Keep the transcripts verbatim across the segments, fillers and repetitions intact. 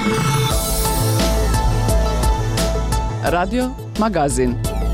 Radio Magazin.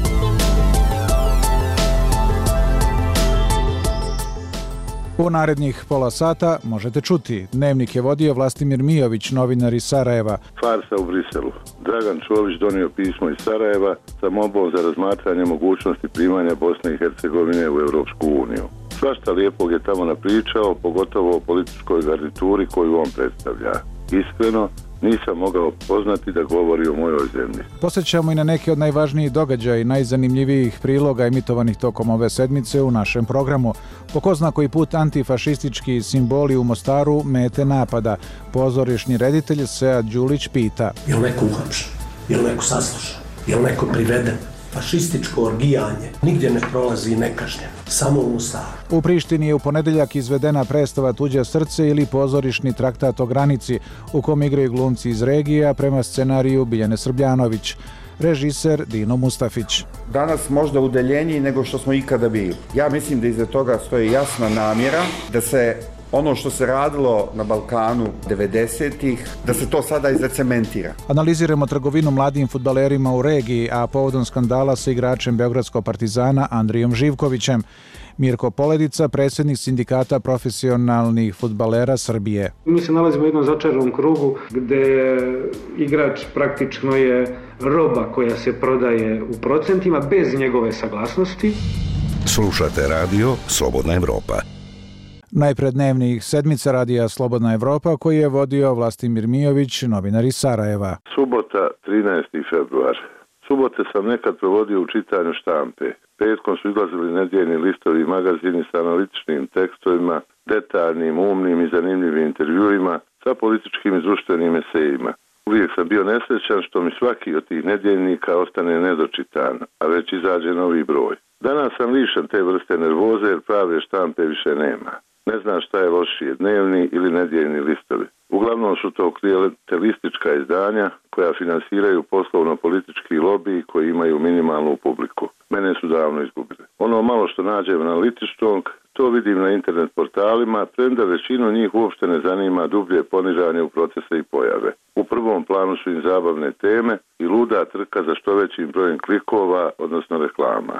U narednih pola sata možete čuti. Dnevnik je vodio Vlastimir Mijović, novinar iz Sarajeva. Farsa u Briselu. Dragan Čović donio pismo iz Sarajeva sa molbom za razmatranje mogućnosti primanja Bosne i Hercegovine u Europsku uniju. Svašta lijepog je tamo napričao, pogotovo o političkoj garnituri koju on predstavlja. Iskreno, nisam mogao poznati da govori o mojoj zemlji. Posjećamo i na neke od najvažnijih događaja i najzanimljivijih priloga emitovanih tokom ove sedmice u našem programu. Po ko zna koji put antifašistički simboli u Mostaru mete napada. Pozorišni reditelj Sead Đulić pita: je li neko uhapšen? Je li neko saslušan? Je li neko priveden? Fašističko orgijanje nigdje ne prolazi nekažnjeno, samo u Mostaru. U Prištini je u ponedeljak izvedena predstava Tuđe srce ili pozorišni traktat o granici, u kom igraju glumci iz regija prema scenariju Biljane Srbljanović. Režiser Dino Mustafić. Danas možda udaljeniji nego što smo ikada bili. Ja mislim da iza toga stoji jasna namjera da se ono što se radilo na Balkanu devedesetih, da se to sada i zacementira. Analiziramo trgovinu mladim fudbalerima u regiji, a povodom skandala sa igračem Beogradskog Partizana Andrijom Živkovićem. Mirko Poledica, predsjednik sindikata profesionalnih fudbalera Srbije. Mi se nalazimo u jednom začaranom krugu gdje igrač praktično je roba koja se prodaje u procentima bez njegove saglasnosti. Slušate radio Slobodna Evropa. Najpred dnevnih sedmica radija Slobodna Evropa koji je vodio Vlastimir Mijović, novinar iz Sarajeva. Subota, trinaesti februar. Subote sam nekad provodio u čitanju štampe. Petkom su izlazili nedjeljni listovi i magazini sa analitičnim tekstovima, detaljnim, umnim i zanimljivim intervjuima sa političkim i društvenim esejima. Uvijek sam bio nesrećan što mi svaki od tih nedjeljnika ostane nedočitan, a već izađe novi broj. Danas sam lišan te vrste nervoze jer prave štampe više nema. Ne znam šta je lošije, dnevni ili nedjeljni listovi. Uglavnom su to klijentelistička izdanja koja finansiraju poslovno-politički lobiji koji imaju minimalnu publiku. Mene su davno izgubili. Ono malo što nađem analitičnog, to vidim na internet portalima, premda većinu njih uopšte ne zanima dublje poniranje u procese i pojave. U prvom planu su im zabavne teme i luda trka za što većim brojem klikova, odnosno reklama.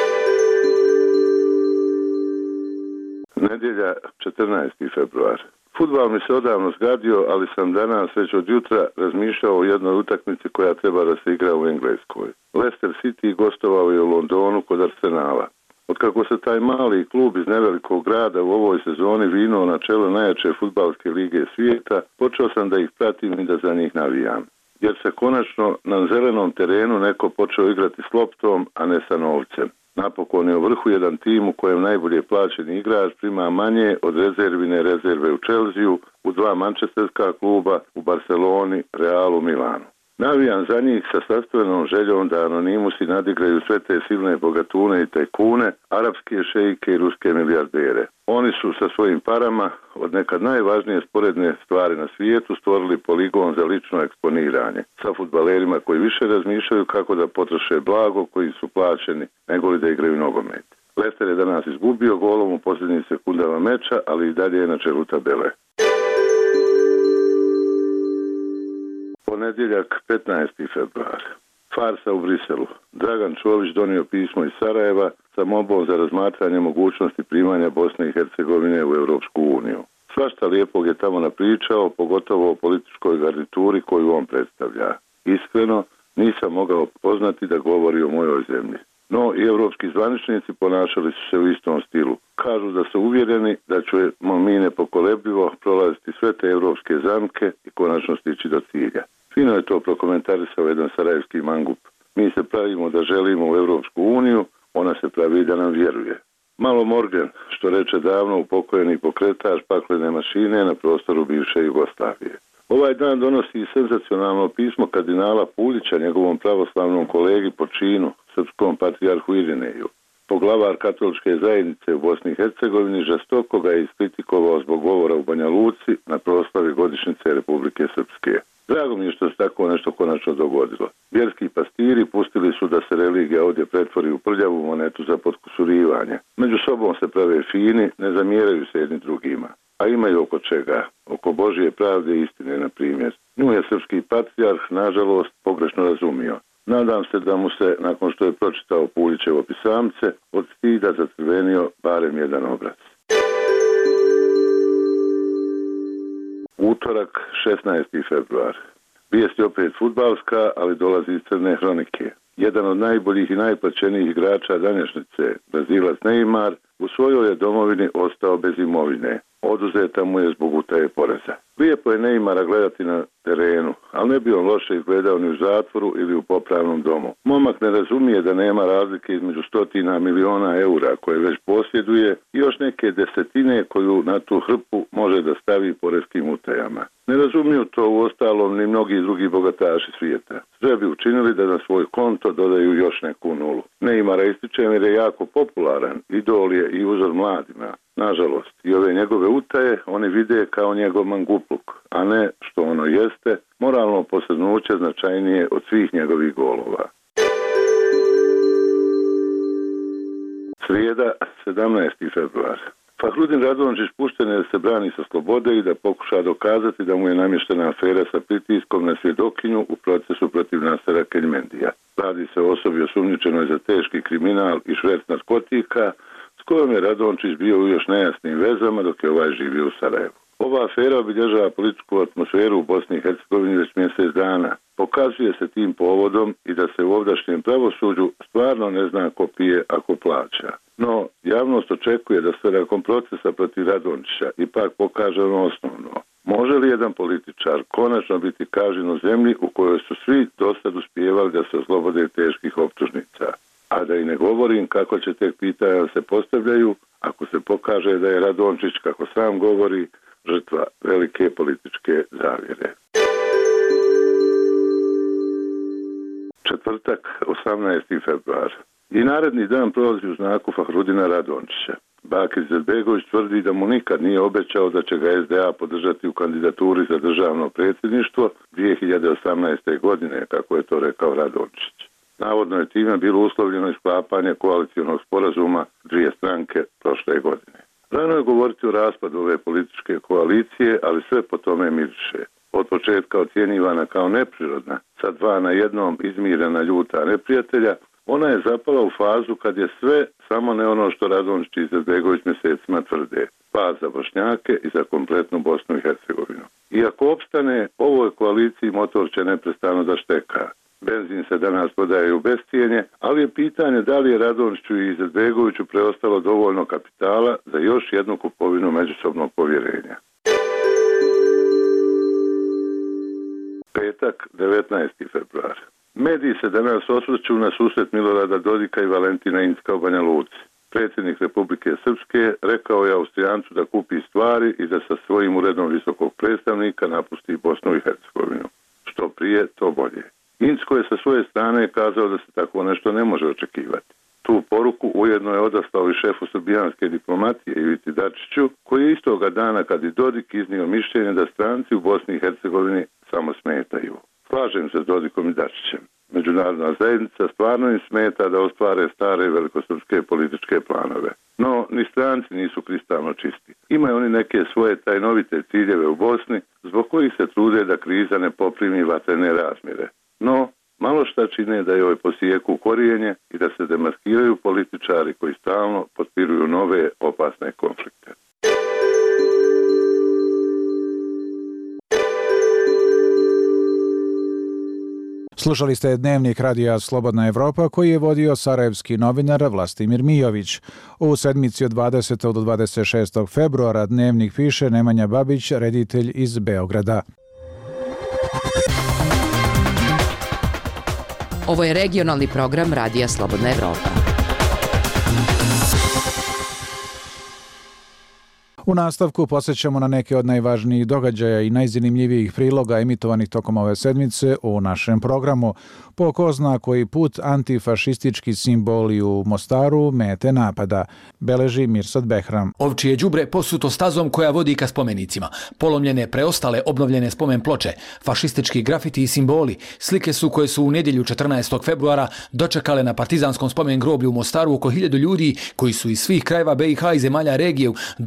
Nedjelja, četrnaesti februar. Fudbal mi se odavno zgadio, ali sam danas već od jutra razmišljao o jednoj utakmici koja treba da se igra u Engleskoj. Leicester City gostovao je u Londonu kod Arsenala. Otkako se taj mali klub iz nevelikog grada u ovoj sezoni vinuo na čelo najjače fudbalske lige svijeta, počeo sam da ih pratim i da za njih navijam. Jer se konačno na zelenom terenu neko počeo igrati s loptom, a ne sa novcem. Napokon je u vrhu jedan tim u kojem najbolje plaćeni igrač prima manje od rezervine rezerve u Chelsea, u dva mančesterska kluba, u Barceloni, Realu, Milanu. Navijam za njih sa sastvenom željom da anonimusi nadigraju sve te silne bogatune i tajkune, arapske šejike i ruske milijardere. Oni su sa svojim parama od nekad najvažnije sporedne stvari na svijetu stvorili poligon za lično eksponiranje sa fudbalerima koji više razmišljaju kako da potroše blago koji su plaćeni nego li da igraju nogomet. Leicester je danas izgubio golom u posljednjim sekundama meča, ali i dalje je na čelu tabele. Ponedjeljak, petnaesti februar. Farsa u Briselu. Dragan Čović donio pismo iz Sarajeva sa molbom za razmatranje mogućnosti primanja Bosne i Hercegovine u Europsku uniju. Svašta lijepog je tamo napričao, pogotovo o političkoj garnituri koju on predstavlja. Iskreno, nisam mogao poznati da govori o mojoj zemlji. No i europski zvaničnici ponašali su se u istom stilu. Kažu da su uvjereni da ćemo mi nepokolebljivo prolaziti sve te europske zamke i konačno stići do cilja. Fino je to prokomentarisao jedan sarajevski mangup. Mi se pravimo da želimo u Europsku uniju, ona se pravi da nam vjeruje. Malo Morgan, što reče davno upokojeni pokretač paklene mašine na prostoru bivše Jugoslavije. Ovaj dan donosi i senzacionalno pismo kardinala Puljića njegovom pravoslavnom kolegi po činu, srpskom patrijarhu Irineju. Poglavar katoličke zajednice u Bosni i Hercegovini žestoko ga je iskritikovao zbog govora u Banja Luci na proslavi godišnjice Republike Srpske. Drago mi je što se tako nešto konačno dogodilo. Vjerski pastiri pustili su da se religija ovdje pretvori u prljavu monetu za potkusurivanje. Među sobom se prave fini, ne zamjeraju se jedni drugima. A imaju oko čega? Oko Božje pravde i istine, na primjer. Nju je srpski patrijarh, nažalost, pogrešno razumio. Nadam se da mu se, nakon što je pročitao Puljićevo pisamce, od stida zacrvenio barem jedan obraz. Utorak, šesnaesti februar. Vijest je opet fudbalska, ali dolazi iz crne hronike. Jedan od najboljih i najplaćenijih igrača današnjice, Brazilac Neymar, u svojoj je domovini ostao bez imovine. Oduzeta mu je zbog utaje poreza. Lijepo je Neymara gledati na terenu, ali ne bi on loše izgledao ni u zatvoru ili u popravnom domu. Momak ne razumije da nema razlike između stotina miliona eura koje već posjeduje i još neke desetine koju na tu hrpu može da stavi poreskim utajama. Ne razumiju to u ostalom ni mnogi drugi bogataši svijeta. Sve bi učinili da na svoj konto dodaju još neku nulu. Neymara ističem jer je jako popularan, idol je i uzor mladima. Nažalost, i ove njegove utaje oni vide kao njegov mangupluk, a ne što ono jeste, moralno posrnuće značajnije od svih njegovih golova. Srijeda, sedamnaesti februar. Fahrudin Radončić pušten je da se brani sa slobode i da pokuša dokazati da mu je namještena afera sa pritiskom na svjedokinju u procesu protiv Nasera Keljmendija. Radi se o osobi osumnjičenoj za teški kriminal i šverc narkotika, s kojom je Radončić bio u još nejasnim vezama dok je ovaj živio u Sarajevu. Ova afera obilježava političku atmosferu u Bosni i Hercegovini već mjesec dana. Pokazuje se tim povodom i da se u ovdašnjem pravosuđu stvarno ne zna ko pije, a ko plaća. No, javnost očekuje da se nakon procesa protiv Radončića ipak pokaže ono osnovno. Može li jedan političar konačno biti kažnjen u zemlji u kojoj su svi dosad uspijevali da se oslobode teških optužnica? A da i ne govorim kako će tek pitanja se postavljaju ako se pokaže da je Radončić, kako sam govori, žrtva velike političke zavjere. Četvrtak, osamnaesti februar. I naredni dan prolazi u znaku Fahrudina Radončića. Bakir Izetbegović tvrdi da mu nikad nije obećao da će ga S D A podržati u kandidaturi za državno predsjedništvo dvije hiljade osamnaeste. godine, kako je to rekao Radončić. Navodno je time bilo uslovljeno i sklapanje koalicionog sporazuma dvije stranke prošle godine. Rano je govoriti o raspadu ove političke koalicije, ali sve po tome miriše. Od početka ocjenjivana kao neprirodna, sa dva na jednom izmirena ljuta neprijatelja, ona je zapala u fazu kad je sve samo ne ono što Radončić i Izetbegović mjesecima tvrde. Pad za Bošnjake i za kompletnu Bosnu i Hercegovinu. I ako opstane, ovoj koaliciji motor će neprestano da šteka. Benzin se danas prodaje u bescijenje, ali je pitanje da li je Radončiću i Izetbegoviću preostalo dovoljno kapitala za još jednu kupovinu međusobnog povjerenja. Petak, devetnaesti februar. Mediji se danas osvrću na susret Milorada Dodika i Valentina Incka u Banja Luci. Predsjednik Republike Srpske rekao je Austrijancu da kupi stvari i da sa svojim uredom visokog predstavnika napusti Bosnu i Hercegovinu. Što prije, to bolje. Incko je sa svoje strane kazao da se tako nešto ne može očekivati. Tu poruku ujedno je odaslao i šefu srbijanske diplomatije Ivici Dačiću, koji je istoga dana kad i Dodik iznio mišljenje da stranci u Bosni i Hercegovini samo smetaju. Slažem se s Dodikom i Dačićem. Međunarodna zajednica stvarno im smeta da ostvare stare velikosrpske političke planove. No, ni stranci nisu kristalno čisti. Imaju oni neke svoje tajnovite ciljeve u Bosni, zbog kojih se trude da kriza ne poprimi vatrene razmjere. No, malo šta čine da joj posijeku korijenje i da se demaskiraju političari koji stalno potpiruju nove opasne konflikte. Slušali ste Dnevnik radija Slobodna Evropa koji je vodio sarajevski novinar Vlastimir Mijović. U sedmici od dvadesetog do dvadeset šestog februara Dnevnik piše Nemanja Babić, reditelj iz Beograda. Ovo je regionalni program Radija Slobodna Evropa. U nastavku posjećamo na neke od najvažnijih događaja i najzanimljivijih priloga emitovanih tokom ove sedmice u našem programu. Po ko zna koji put antifašistički simboli u Mostaru mete napada, beleži Mirsad Behram. Ovčije đubre posuto stazom koja vodi ka spomenicima. Polomljene preostale obnovljene spomen ploče, fašistički grafiti i simboli, slike su koje su u nedjelju četrnaestog februara dočekale na partizanskom spomen groblju u Mostaru oko hiljadu ljudi koji su iz svih krajeva B i H i zemalja regije došli da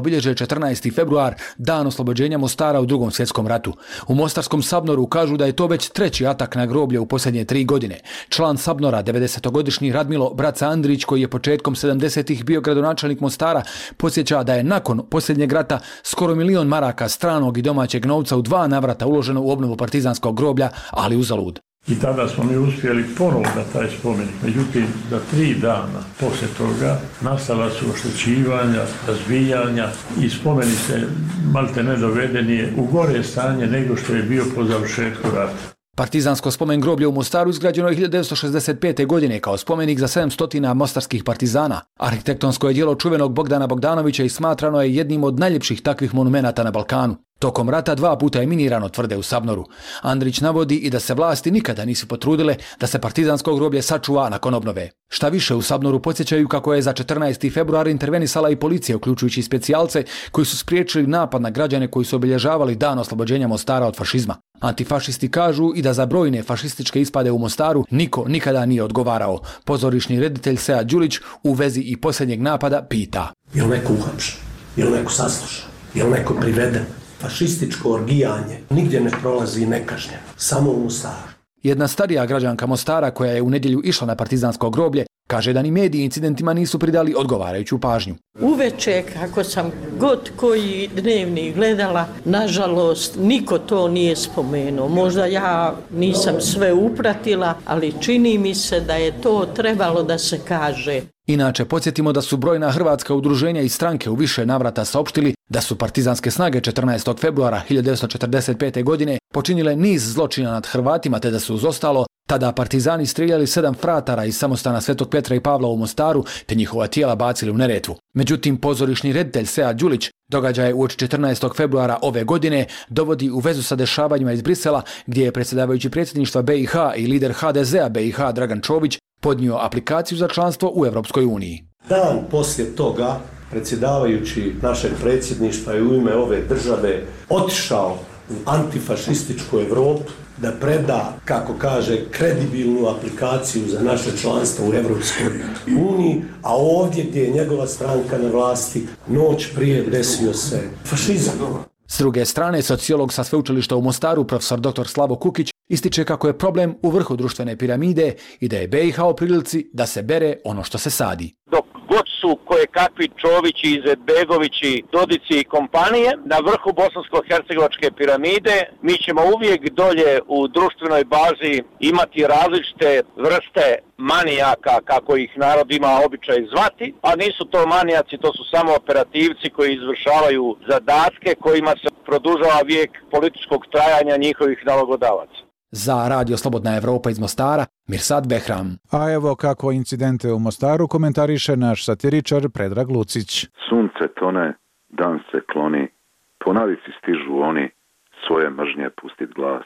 obilježe četrnaesti februar, dan oslobođenja Mostara u Drugom svjetskom ratu. U mostarskom Sabnoru kažu da je to već treći atak na groblje u posljednje tri godine. Član Sabnora, devedesetogodišnji Radmilo Braca Andrić, koji je početkom sedamdesetih bio gradonačelnik Mostara, podsjeća da je nakon posljednjeg rata skoro milion maraka stranog i domaćeg novca u dva navrata uloženo u obnovu partizanskog groblja, ali uzalud. I tada smo mi uspjeli ponovo da taj spomenik. Međutim, za tri dana poslije toga nastala su oštećivanja, razbijanja i spomenik se malte ne doveden je u gore stanje nego što je bio po završetku rata. Partizansko spomen groblje u Mostaru izgrađeno je hiljadu devetsto šezdeset pete. godine kao spomenik za sedamsto mostarskih partizana. Arhitektonsko je djelo čuvenog Bogdana Bogdanovića i smatrano je jednim od najljepših takvih monumenata na Balkanu. Tokom rata dva puta je minirano, tvrde u Sabnoru. Andrić navodi i da se vlasti nikada nisu potrudile da se partizansko groblje sačuva nakon obnove. Šta više, u Sabnoru podsjećaju kako je za četrnaesti februar intervenisala i policija, uključujući specijalce koji su spriječili napad na građane koji su obilježavali dan oslobođenja Mostara od fašizma. Antifašisti kažu i da za brojne fašističke ispade u Mostaru niko nikada nije odgovarao. Pozorišni reditelj Sead Đulić u vezi i posljednjeg napada pita: Je li neko uhapšen? Je li neko saslušan? Je li neko priveden? Fašističko orgijanje nigdje ne prolazi nekažnjeno, samo u Mostaru. Jedna starija građanka Mostara koja je u nedjelju išla na partizansko groblje kaže da ni mediji incidentima nisu pridali odgovarajuću pažnju. Uveče, kako sam god koji dnevnik gledala, nažalost, niko to nije spomenuo. Možda ja nisam sve upratila, ali čini mi se da je to trebalo da se kaže. Inače, podsjetimo da su brojna hrvatska udruženja i stranke u više navrata saopštili da su partizanske snage četrnaestog februara hiljadu devetsto četrdeset pete. godine počinile niz zločina nad Hrvatima, te da su uz ostalo tada partizani strijeljali sedam fratara iz samostana Svetog Petra i Pavla u Mostaru, te njihova tijela bacili u Neretvu. Međutim, pozorišni reditelj Sead Đulić događaje uoči četrnaestog februara ove godine dovodi u vezu sa dešavanjima iz Brisela, gdje je predsjedavajući predsjedništva B i H i lider H D Z-a B i H Dragan Čović podnio aplikaciju za članstvo u Europskoj uniji. Dan poslije toga predsjedavajući našeg predsjedništva je u ime ove države otišao u antifašističku Europu da preda, kako kaže, kredibilnu aplikaciju za naše članstvo u Europskoj uniji, a ovdje gdje je njegova stranka na vlasti, noć prije desio se fašizam. S druge strane, sociolog sa sveučilišta u Mostaru, profesor doktor Slavo Kukić, ističe kako je problem u vrhu društvene piramide i da je B i H u prilici da se bere ono što se sadi. Dok god su koje kakvi Čovići, Izetbegovići, Dodici i kompanije na vrhu bosansko-hercegovačke piramide, mi ćemo uvijek dolje u društvenoj bazi imati različite vrste manijaka, kako ih narod ima običaj zvati, a nisu to manijaci, to su samo operativci koji izvršavaju zadatke kojima se produžava vijek političkog trajanja njihovih nalogodavaca. Za Radio Slobodna Evropa iz Mostara, Mirsad Behram. A evo kako incidente u Mostaru komentariše naš satiričar Predrag Lucić. Sunce tone, dan se kloni, po navici stižu oni, svoje mržnje pustit glas.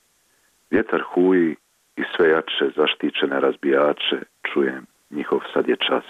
Vjetar huji i sve jače zaštićene razbijače, čujem, njihov sad je čas.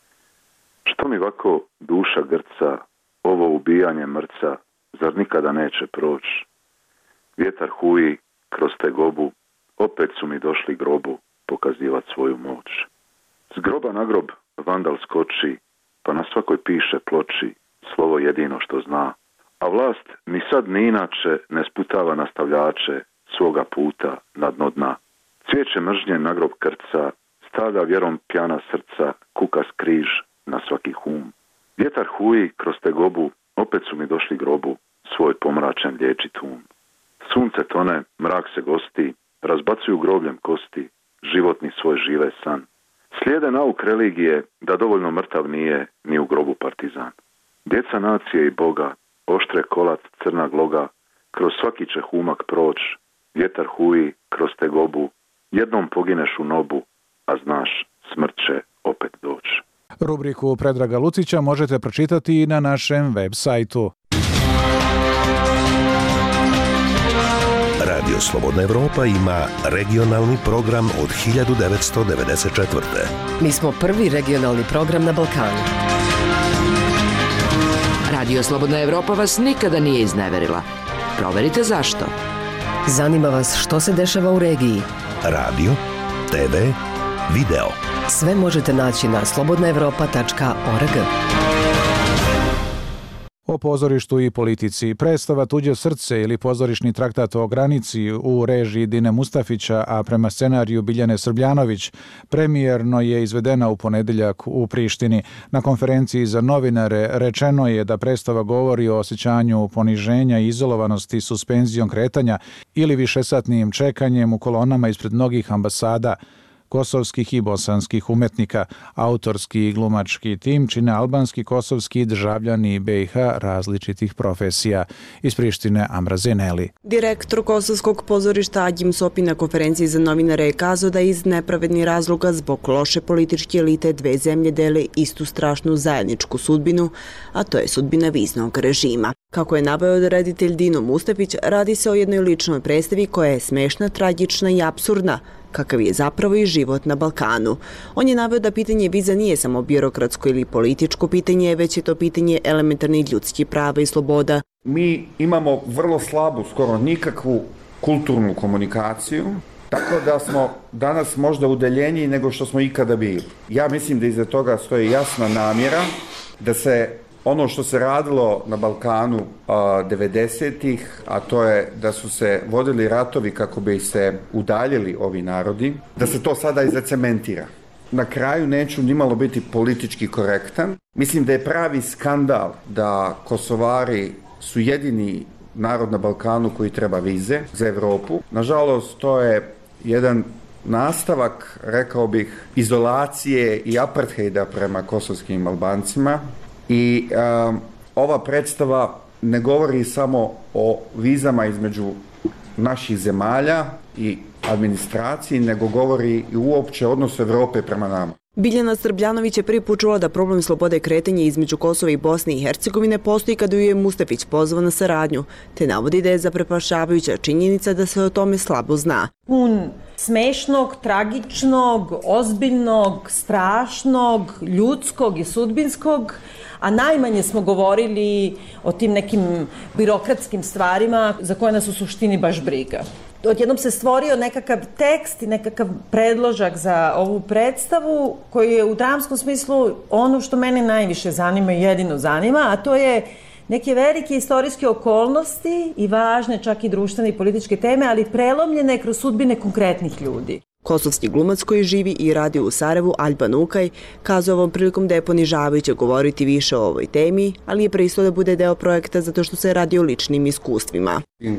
Što mi ovako duša grca, ovo ubijanje mrca, zar nikada neće proći? Vjetar huji kroz tegobu, opet su mi došli grobu pokazivat svoju moć. S groba na grob vandal skoči, pa na svakoj piše ploči slovo jedino što zna, a vlast ni sad ni inače ne sputava nastavljače svoga puta na dno dna. Cvijeće mržnje na grob krca, stavlja vjerom pjana srca, kuka skriž na svaki hum. Vjetar huji kroz tegobu, opet su mi došli grobu svoj pomračen liječit um. Sunce tone, mrak se gosti, razbacuju grobljem kosti, životni svoj žive san. Slijede nauk religije da dovoljno mrtav nije ni u grobu partizan. Djeca nacije i Boga, oštre kolac crna gloga, kroz svaki će humak proć, vjetar huji kroz tegobu, jednom pogineš u nobu, a znaš, smrt će opet doći. Rubriku Predraga Lucića možete pročitati i na našem web sajtu. Radio Slobodna Evropa ima regionalni program od hiljadu devetsto devedeset četvrte. Mi smo prvi regionalni program na Balkanu. Radio Slobodna Evropa vas nikada nije izneverila. Proverite zašto. Zanima vas što se dešava u regiji. Radio, te ve, video. Sve možete naći na slobodna evropa tačka org. po pozorištu i politici. Predstava Tuđe srce ili pozorišni traktat o granici u režiji Dine Mustafića, a prema scenariju Biljane Srbljanović, premijerno je izvedena u ponedeljak u Prištini. Na konferenciji za novinare rečeno je da predstava govori o osjećanju poniženja i izolovanosti suspenzijom kretanja ili višesatnim čekanjem u kolonama ispred mnogih ambasada kosovskih i bosanskih umetnika. Autorski i glumački tim čine albanski, kosovski i državljani be i ha različitih profesija. Iz Prištine Amra Zeneli. Direktor kosovskog pozorišta Ađim Sopi na konferenciji za novinare je kazao da iz nepravednih razloga zbog loše političke elite dve zemlje dele istu strašnu zajedničku sudbinu, a to je sudbina viznog režima. Kako je naveo reditelj Dino Mustafić, radi se o jednoj ličnoj predstavi koja je smešna, tragična i apsurdna, kakav je zapravo i život na Balkanu. On je naveo da pitanje viza nije samo birokratsko ili političko pitanje, već je to pitanje elementarnih ljudskih prava i sloboda. Mi imamo vrlo slabu, skoro nikakvu kulturnu komunikaciju, tako da smo danas možda udaljeniji nego što smo ikada bili. Ja mislim da iza toga stoji jasna namjera da se ono što se radilo na Balkanu devedesetih, a to je da su se vodili ratovi kako bi se udaljili ovi narodi, da se to sada i zacementira. Na kraju neću nimalo biti politički korektan. Mislim da je pravi skandal da Kosovari su jedini narod na Balkanu koji treba vize za Evropu. Nažalost, to je jedan nastavak, rekao bih, izolacije i apartheida prema kosovskim Albancima. I um, ova predstava ne govori samo o vizama između naših zemalja i administraciji, nego govori i uopće odnosu Evrope prema nama. Biljana Srbljanović je prvi put čula da problem slobode kretanja između Kosova i Bosne i Hercegovine postoji kada ju je Mustafić pozvao na saradnju, te navodi da je zaprepašćavajuća činjenica da se o tome slabo zna. Pun smešnog, tragičnog, ozbiljnog, strašnog, ljudskog i sudbinskog, a najmanje smo govorili o tim nekim birokratskim stvarima za koje nas u suštini baš briga. Odjednom se stvorio nekakav tekst i nekakav predložak za ovu predstavu koji je u dramskom smislu ono što mene najviše zanima i jedino zanima, a to je neke velike istorijske okolnosti i važne čak i društvene i političke teme, ali prelomljene kroz sudbine konkretnih ljudi. Kosovski glumac koji živi i radi u Sarajevu, Alban Ukaj, kazao ovom prilikom da je ponižavajuće govoriti više o ovoj temi, ali je pristao da bude deo projekta zato što se radi o ličnim iskustvima.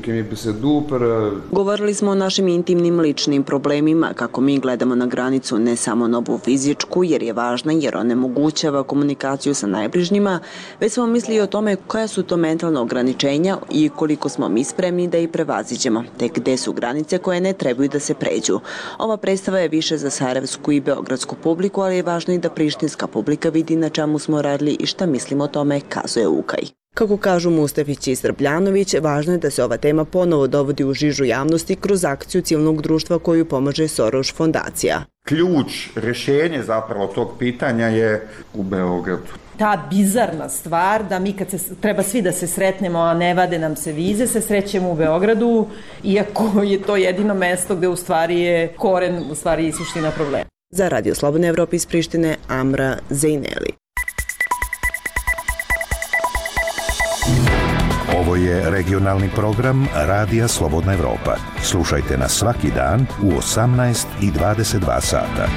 Govorili smo o našim intimnim ličnim problemima, kako mi gledamo na granicu ne samo na ovu fizičku, jer je važna, jer onemogućava komunikaciju sa najbližnjima, već smo mislili o tome koja su to mentalna ograničenja i koliko smo mi spremni da ih prevaziđemo, te gde su granice koje ne trebaju da se pređu. Ova predstava je više za sarajevsku i beogradsku publiku, ali je važno i da prištinska publika vidi na čemu smo radili i šta mislimo o tome, kazuje Ukaj. Kako kažu Mustafić i Srbljanović, važno je da se ova tema ponovo dovodi u žižu javnosti kroz akciju civilnog društva koju pomaže Soros fondacija. Ključ, rješenje zapravo tog pitanja je u Beogradu. Ta bizarna stvar da mi kad se treba svi da se sretnemo, a ne vade nam se vize, se srećemo u Beogradu, iako je to jedino mesto gde u stvari je koren, u stvari i suština problema. Za Radio Slobodne Evrope iz Prištine, Amra Zeneli. Ovo je regionalni program Radija Slobodna Evropa. Slušajte nas svaki dan u osamnaest i dvadeset dva sata.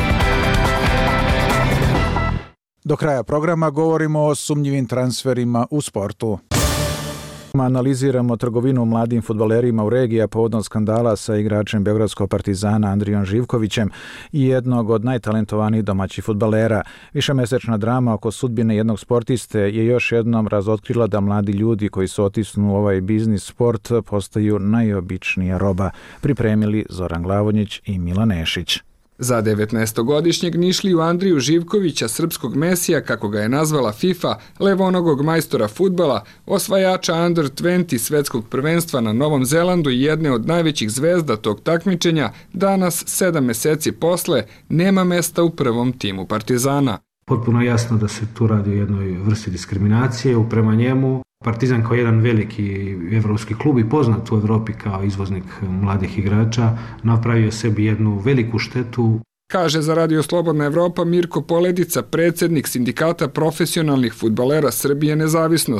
Do kraja programa govorimo o sumnjivim transferima u sportu. Analiziramo trgovinu mladim fudbalerima u regiji povodom skandala sa igračem Beogradskog Partizana Andrijom Živkovićem i jednog od najtalentovanijih domaćih fudbalera. Višemesečna drama oko sudbine jednog sportiste je još jednom razotkrila da mladi ljudi koji su otisnu u ovaj biznis sport postaju najobičnija roba. Pripremili Zoran Glavonjić i Milan Nešić. Za devetnaestogodišnjeg Nišliju Andriju Živkovića, srpskog mesija, kako ga je nazvala FIFA, levonogog majstora fudbala, osvajača Under dvadeset svetskog prvenstva na Novom Zelandu i jedne od najvećih zvezda tog takmičenja, danas, sedam meseci posle, nema mesta u prvom timu Partizana. Potpuno jasno da se tu radi o jednoj vrsti diskriminacije prema njemu. Partizan kao jedan veliki evropski klub i poznat u Evropi kao izvoznik mladih igrača napravio sebi jednu veliku štetu. Kaže za Radio Slobodna Evropa Mirko Poledica, predsjednik Sindikata profesionalnih fudbalera Srbije Nezavisnost.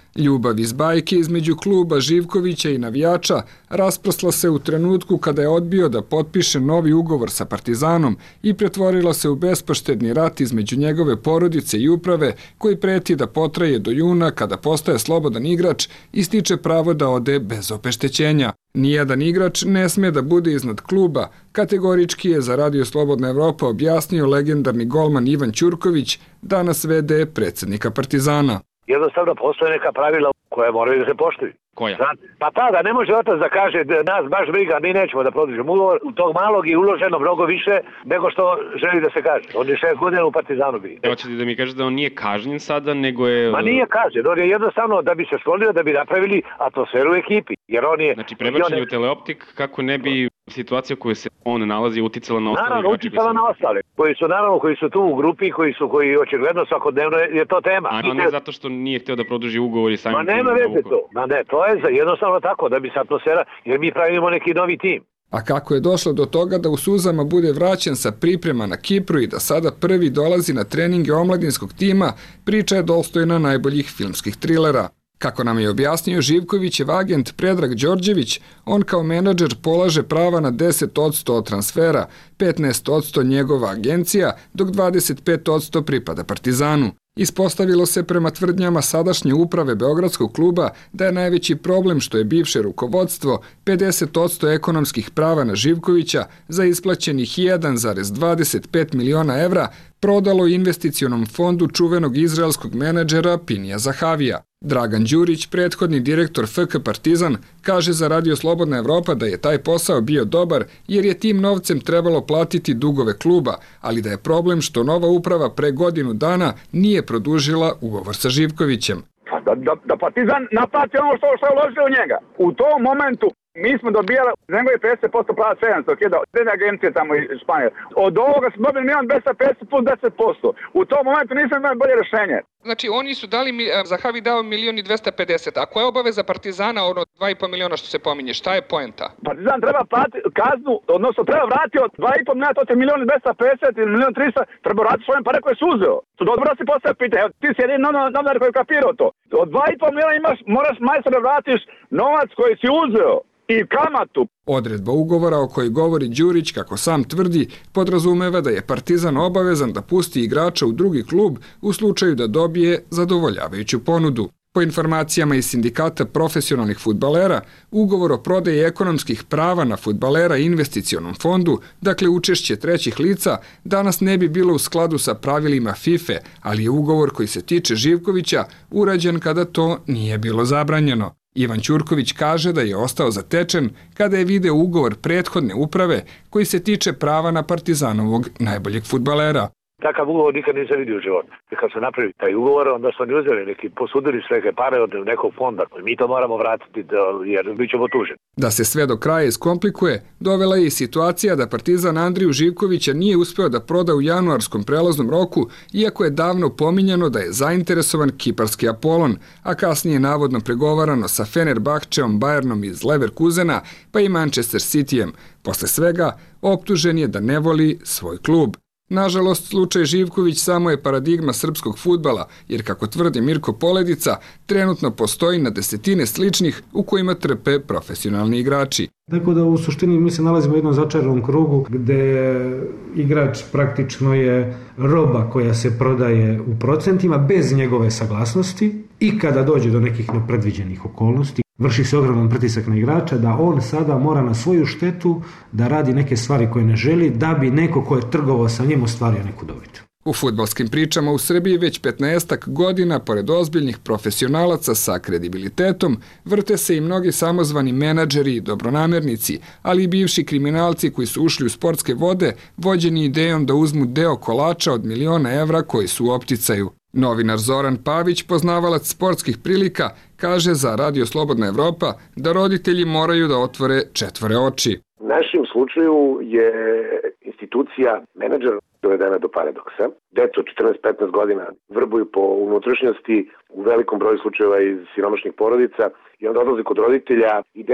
Ljubav iz bajke između kluba Živkovića i navijača rasprosla se u trenutku kada je odbio da potpiše novi ugovor sa Partizanom i pretvorila se u bespoštedni rat između njegove porodice i uprave koji preti da potraje do juna kada postaje slobodan igrač i stiče pravo da ode bez obeštećenja. Nijedan igrač ne sme da bude iznad kluba, kategorički je za Radio Slobodna Evropa objasnio legendarni golman Ivan Ćurković, danas ve de predsjednika Partizana. Jednostavno postoje neka pravila koje moraju da se poštuju. Koja? Pa ta da ne može otac da kaže da nas baš briga, mi nećemo da produžimo ugovor, u tog malog je uloženo mnogo više nego što želi da se kaže. On je šest godina u Partizanu bio. Hoćete da mi kažete da on nije kažnjen sada, nego je... Ma nije kažnjen, on je jednostavno da bi se sklonio, da bi napravili atmosferu u ekipi. Jer on je... Znači prebačen je u teleoptik kako ne bi situacija koju se on nalazi uticala na ostale naravno, igrače. Uticala na ostale, koji su naravno koji su tu u grupi, koji su koji očigledno svakodnevno je to tema. A ne te... zato što nije hteo da produži ugovor i samim... Ma nema veze to. Ma ne, to je za jednostavno tako da bi se atmosfera, jer mi pravimo neki novi tim. A kako je došlo do toga da u suzama bude vraćen sa priprema na Kipru i da sada prvi dolazi na treninge omladinskog tima, priča je dostojna najboljih filmskih trilera. Kako nam je objasnio Živkovićev agent Predrag Đorđević, on kao menadžer polaže prava na deset posto od transfera, petnaest posto njegova agencija, dok dvadeset pet posto pripada Partizanu. Ispostavilo se prema tvrdnjama sadašnje uprave Beogradskog kluba da je najveći problem što je bivše rukovodstvo pedeset posto ekonomskih prava na Živkovića za isplaćenih jedan zarez dvadeset pet miliona evra prodalo investicionom fondu čuvenog izraelskog menadžera Pinija Zahavija. Dragan Đurić, prethodni direktor F K Partizan, kaže za Radio Slobodna Evropa da je taj posao bio dobar jer je tim novcem trebalo platiti dugove kluba, ali da je problem što nova uprava pre godinu dana nije produžila ugovor sa Živkovićem. Da, da, da Partizan naplati ono što, što je uložio u njega. U tom momentu mi smo dobijali, nego je pedeset posto prava sedamsto hiljada, jedne agencije tamo iz Španije. Od ovoga smo dobili milion dvesta pedeset plus deset posto. U tom momentu nisam imali bolje rešenje. Znači oni su dali, Zahavi dao milion i dvesta pedeset, a koja je obaveza Partizana ono dva i po miliona što se pominje, šta je poenta? Partizan treba platiti kaznu, odnosno treba vratiti od dva i po miliona, to je milion i dvesta pedeset ili milion trista, treba vratiti svoje pare koje su uzeo. To dobro da si postavio pitanje, evo ti si jedin novinar koji je kapirao to. Od dva i po miliona imaš, moraš majstore vratiš novac koji si uzeo. I kamatu. Odredba ugovora o kojoj govori Đurić, kako sam tvrdi, podrazumeva da je Partizan obavezan da pusti igrača u drugi klub u slučaju da dobije zadovoljavajuću ponudu. Po informacijama iz sindikata profesionalnih fudbalera, ugovor o prodaji ekonomskih prava na fudbalera i investicionom fondu, dakle učešće trećih lica, danas ne bi bilo u skladu sa pravilima FIFA, ali je ugovor koji se tiče Živkovića urađen kada to nije bilo zabranjeno. Ivan Ćurković kaže da je ostao zatečen kada je video ugovor prethodne uprave koji se tiče prava na Partizanovog najboljeg fudbalera. Takav ugovor nikad nisam vidio u životu. Kad se napravi taj ugovor, onda su oni uzeli neki, posudili sve neke pare od nekog fonda. Mi to moramo vratiti jer bit ćemo tuženi. Da se sve do kraja iskomplikuje, dovela je i situacija da Partizan Andriju Živkovića nije uspeo da proda u januarskom prelaznom roku, iako je davno pominjano da je zainteresovan kiparski Apolon, a kasnije navodno pregovarano sa Fenerbahčeom, Bayernom iz Leverkusena, pa i Manchester Cityjem. Posle svega, optužen je da ne voli svoj klub. Nažalost, slučaj Živković samo je paradigma srpskog fudbala, jer kako tvrdi Mirko Poledica, trenutno postoji na desetine sličnih u kojima trpe profesionalni igrači. Tako da u suštini mi se nalazimo u jednom začaranom krugu gde igrač praktično je roba koja se prodaje u procentima bez njegove saglasnosti i kada dođe do nekih nepredviđenih okolnosti, vrši se ogroman pritisak na igrača da on sada mora na svoju štetu da radi neke stvari koje ne želi da bi neko ko je trgovao sa njim ostvario neku dobit. U fudbalskim pričama u Srbiji već petnaestak godina, pored ozbiljnih profesionalaca sa kredibilitetom, vrte se i mnogi samozvani menadžeri i dobronamernici, ali i bivši kriminalci koji su ušli u sportske vode, vođeni idejom da uzmu deo kolača od miliona evra koji su u opticaju. Novinar Zoran Pavić, poznavalac sportskih prilika, kaže za Radio Slobodna Evropa da roditelji moraju da otvore četvore oči. U našem slučaju je institucija menadžer dovedena do paradoksa. Deca od četrnaest petnaest godina vrbuju po unutrašnjosti u velikom broju slučajeva iz siromašnih porodica i onda odlaze kod roditelja i dete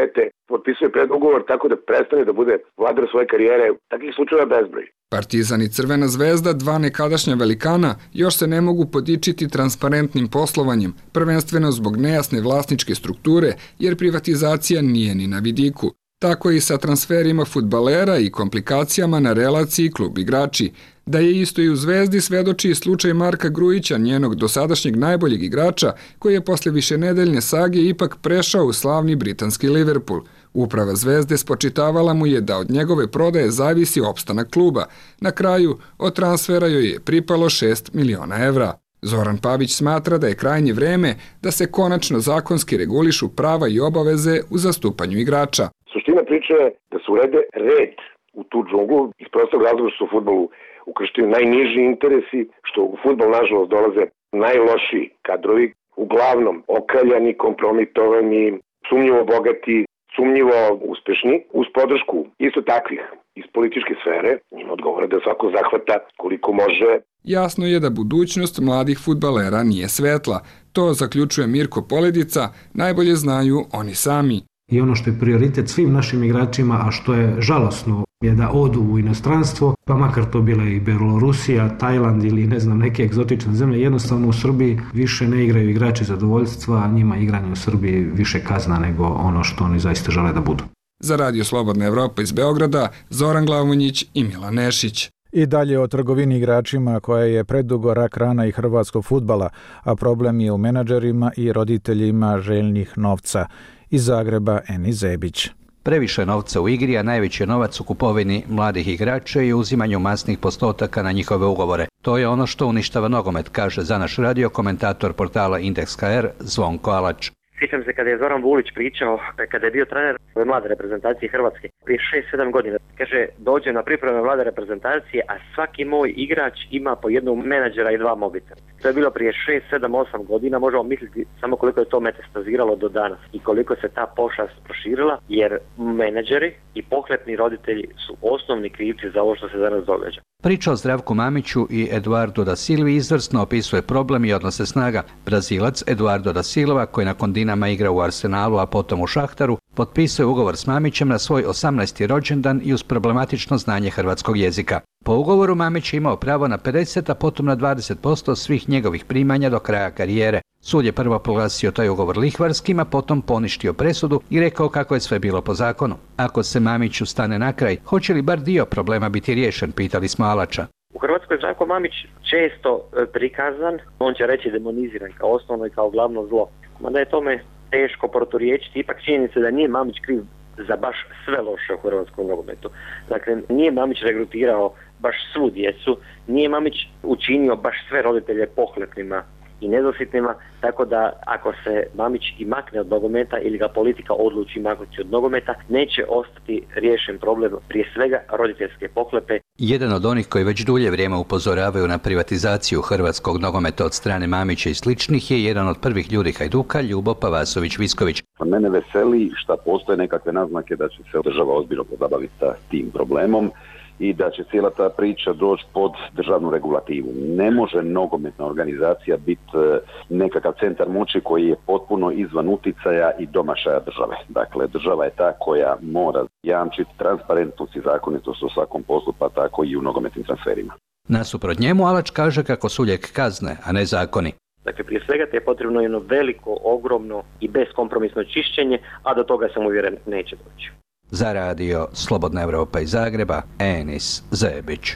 potpisuje predugovor tako da prestane da bude vladar svoje karijere. Takih slučajeva bezbroj. Partizan i Crvena zvezda, dva nekadašnja velikana, još se ne mogu podičiti transparentnim poslovanjem, prvenstveno zbog nejasne vlasničke strukture, jer privatizacija nije ni na vidiku. Tako i sa transferima fudbalera i komplikacijama na relaciji klub igrači. Da je isto i u Zvezdi svedoči slučaj Marka Grujića, njenog dosadašnjeg najboljeg igrača, koji je posle višenedeljne sage ipak prešao u slavni britanski Liverpool. Uprava Zvezde spočitavala mu je da od njegove prodaje zavisi opstanak kluba. Na kraju, od transfera joj je pripalo šest miliona evra. Zoran Pavić smatra da je krajnje vreme da se konačno zakonski regulišu prava i obaveze u zastupanju igrača. Suština priče je da se urede red u tu džunglu iz prostog razloga što su u fudbalu ukršteni najniži interesi, što u fudbal nažalost dolaze najlošiji kadrovi, uglavnom okaljani, kompromitovani, sumnjivo bogati, sumnjivo uspešni, uz podršku isto takvih iz političke sfere, njima odgovore da svako zahvata koliko može. Jasno je da budućnost mladih fudbalera nije svetla. To zaključuje Mirko Poledica, najbolje znaju oni sami. I ono što je prioritet svim našim igračima, a što je žalosno, je da odu u inostranstvo, pa makar to bila i Belorusija, Tajland ili ne znam neke egzotične zemlje, jednostavno u Srbiji više ne igraju igrači zadovoljstva, a njima igranje u Srbiji više kazna nego ono što oni zaista žele da budu. Za Radio Slobodna Evropa iz Beograda, Zoran Glavonjić i Milan Nešić. I dalje o trgovini igračima koja je predugo rak rana i hrvatskog fudbala, a problem je u menadžerima i roditeljima željnih novca. Iz Zagreba Eni Zebić. Previše novca u igri, a najveći je novac u kupovini mladih igrača i uzimanju masnih postotaka na njihove ugovore. To je ono što uništava nogomet, kaže za naš radio komentator portala Indeks ka er Zvonko Alač. Sjećam se kada je Zoran Vulić pričao, kada je bio trener mlade reprezentacije Hrvatske, prije šest sedam godina. Kaže, dođe na pripreme mlade reprezentacije, a svaki moj igrač ima po jednog menadžera i dva mobitela. To je bilo prije šest sedam osam godina, možemo misliti samo koliko je to metastaziralo do danas i koliko se ta pošast proširila, jer menadžeri i pohlepni roditelji su osnovni krivci za ovo što se danas događa. Priča o Zdravku Mamiću i Eduardo da Silvi izvrsno opisuje problem i odnose snaga. Brazilac Eduardo da Silva, koji nakon Dinama igra u Arsenalu, a potom u Šahtaru, potpisuje ugovor s Mamićem na svoj osamnaesti rođendan i uz problematično znanje hrvatskog jezika. Po ugovoru Mamić je imao pravo na pedeset, a potom na dvadeset posto svih njegovih primanja do kraja karijere. Sud je prvo proglasio taj ugovor lihvarskim, a potom poništio presudu i rekao kako je sve bilo po zakonu. Ako se Mamiću stane na kraj, hoće li bar dio problema biti riješen, pitali smo Alača. U Hrvatskoj je Zdravko Mamić često prikazan, on će reći demoniziran kao osnovno i kao glavno zlo. Mada je tome teško proturiječiti, ipak činjenica da nije Mamić kriv za baš sve loše u hrvatskom nogometu. Dakle, nije Mamić regrutirao baš svu djecu, nije Mamić učinio baš sve roditelje pohlepnima i nedositnima, tako da ako se Mamić i makne od nogometa ili ga politika odluči maknuti od nogometa, neće ostati riješen problem prije svega roditeljske pohlepe. Jedan od onih koji već dulje vrijeme upozoravaju na privatizaciju hrvatskog nogometa od strane Mamića i sličnih je jedan od prvih ljudi Hajduka, Ljubo Pavasović-Visković. Mene veseli što postoje nekakve naznake da će se država ozbiljno pozabaviti sa tim problemom i da će cijela ta priča doći pod državnu regulativu. Ne može nogometna organizacija biti nekakav centar moći koji je potpuno izvan uticaja i domašaja države. Dakle, država je ta koja mora jamčiti transparentnost i zakonitost u svakom poslu, pa tako i u nogometnim transferima. Nasuprot njemu Alač kaže kako su lijek kazne, a ne zakoni. Dakle, prije svega te je potrebno jedno veliko, ogromno i beskompromisno čišćenje, a do toga sam uvjeren neće doći. Za radio Slobodna Evropa iz Zagreba, Enis Zebić.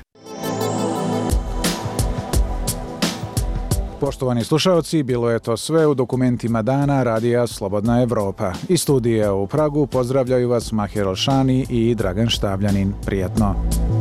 Poštovani slušalci, bilo je to sve u dokumentima dana Radija Slobodna Evropa. Iz studija u Pragu pozdravljaju vas Mahir Olšani i Dragan Štavljanin. Prijatno.